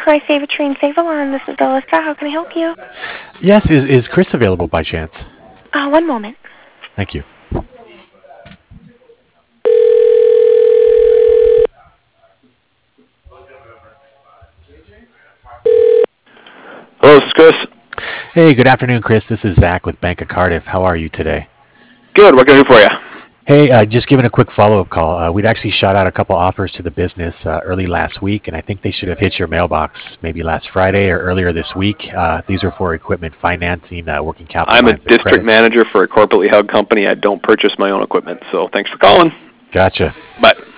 Hi, Save a Tree and Save a Lawn. This is Alyssa. How can I help you? Yes, is Chris available by chance? One moment. Thank you. Hello, this is Chris. Hey, good afternoon, Chris. This is Zach with Bank of Cardiff. How are you today? Good. What can I do for you? Hey, just giving a quick follow-up call. We'd actually shot out a couple offers to the business early last week, and I think they should have hit your mailbox maybe last Friday or earlier this week. These are for equipment financing, working capital I'm a lines of district credit. manager for a corporately held company. I don't purchase my own equipment, so thanks for calling. Gotcha. Bye.